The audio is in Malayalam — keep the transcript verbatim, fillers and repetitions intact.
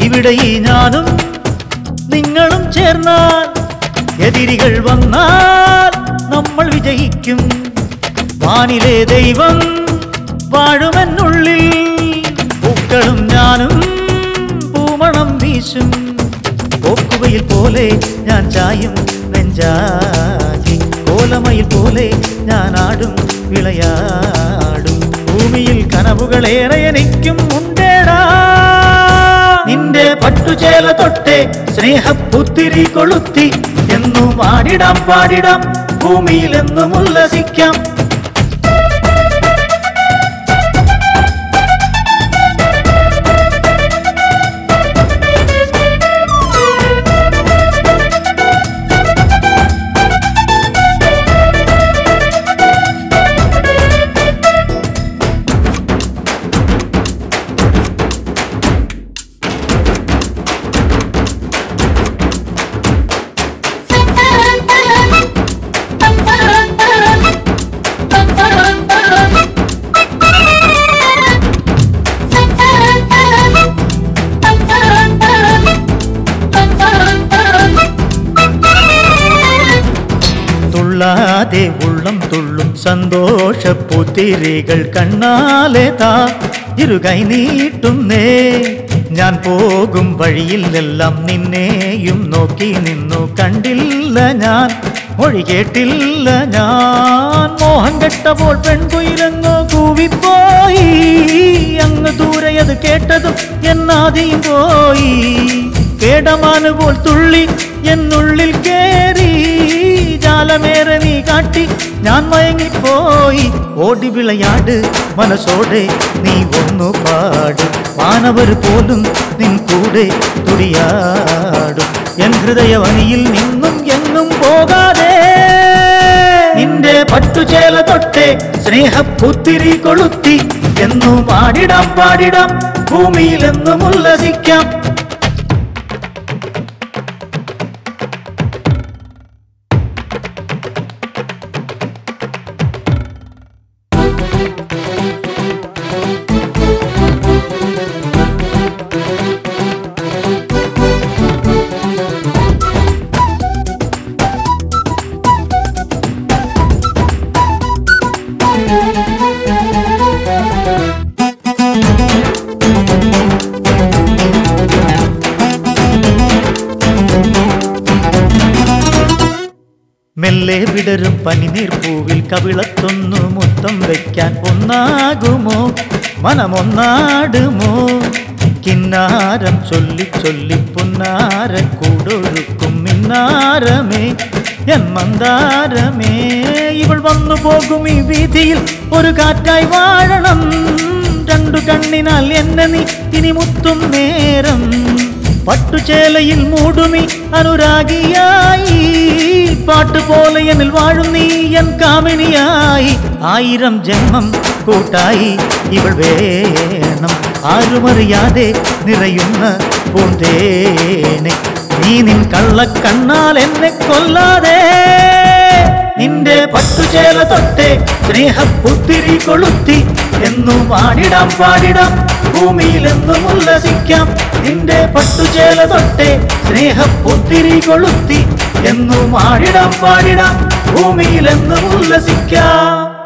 ഇവിടെ ഈ ഞാനും നിങ്ങളും ചേർന്നാൽ എതിരികൾ വന്നാൽ നമ്മൾ വിജയിക്കും. വാനിലെ ദൈവം വാഴുമെന്നുള്ളിൽ പൂക്കളും ഞാനും പൂമണം വീശും. പോക്കുവയിൽ പോലെ ഞാൻ ചായും നെഞ്ചാകി, കോലമയിൽ പോലെ ഞാൻ ആടും വിളയാടും. ഭൂമിയിൽ കനവുകളേറെ എനിക്കും ഉണ്ടേടാ. നിന്റെ പട്ടുചേല തൊട്ടേ സ്നേഹപ്പുത്തിരി കൊളുത്തി എന്നും ആടിടാം പാടിടാം, ഭൂമിയിൽ എന്നും ഉല്ലസിക്കാം. തുള്ളാതെ ഉള്ളം തുള്ളും സന്തോഷപ്പുത്തിരികൾ കണ്ണാലെ താ ഇരുകൈ നീട്ടുന്നേ. ഞാൻ പോകും വഴിയിലെല്ലാം നിന്നെയും നോക്കി നിന്നു, കണ്ടില്ല ഞാൻ മൊഴി കേട്ടില്ല ഞാൻ. മോഹം കെട്ടപ്പോൾ പെൺകുയിലെങ്ങോ കൂവിപ്പോയി, അങ്ങ് ദൂരെ അത് കേട്ടതും എന്നാദിയും പോയി. കേടമാനുപോൽ തുള്ളി എന്നുള്ളിൽ കേറി, ജാലമേറെ നീ കാട്ടി ഞാൻ മയങ്ങിപ്പോയി. ഓടി വിളയാട് മനസ്സോടെ നീ ഒന്നു പാട്, വാനവർ പോലും നിൻ കൂടെ തുടിയാടും. എൻ ഹൃദയവനിയിൽ നിന്നും എങ്ങും പോകാതെ നിന്റെ പട്ടുചേല തൊട്ടേ സ്നേഹപ്പുത്തിരി കൊളുത്തി എന്നും ആടിടാം പാടിടാം, ഭൂമിയിൽ എന്നും ഉല്ലസിക്കാം. മെല്ലെ വിടരും പനിനീർപ്പൂവിൽ കവിളത്തൊന്നു മുത്തം വയ്ക്കാൻ ഒന്നാകുമോ, മനമൊന്നാടുമോ? കിന്നാരം ചൊല്ലി ചൊല്ലി പുന്നാര കൂടൊഴുക്കും മിന്നാരമേ എൻ മന്ദാരമേ. ഇവൾ വന്നു പോകും ഈ വീതിയിൽ ഒരു കാറ്റായി വാഴണം, രണ്ടു കണ്ണിനാൽ എന്നെ നീ ഇനി മുത്തും നേരം. പട്ടുചേലയിൽ മൂടുമി അനുരാഗിയായി, പാട്ടുപോലെ എന്നിൽ വാഴും നീ എൻ കാമിനിയായി. ആയിരം ജന്മം കൂട്ടായി ഇവൾ വേണം, ആരുമറിയാതെ നിറയുന്ന പൂന്തേനെ. നീ നിൻ കള്ളക്കണ്ണാൽ എന്നെ കൊല്ലാതെ നിന്റെ പട്ടുചേല തൊട്ടേ സ്നേഹപ്പുത്തിരി കൊളുത്തി എന്നും ആടിടാം പാടിടാം, ഭൂമിയിൽ എന്നും ഉല്ലസിക്കാം. നിന്റെ പട്ടുചേല തൊട്ടേ സ്നേഹപ്പുത്തിരി കൊളുത്തി എന്നും ആടിടാം പാടിടാം, ഭൂമിയിൽ എന്നും ഉല്ലസിക്കാം.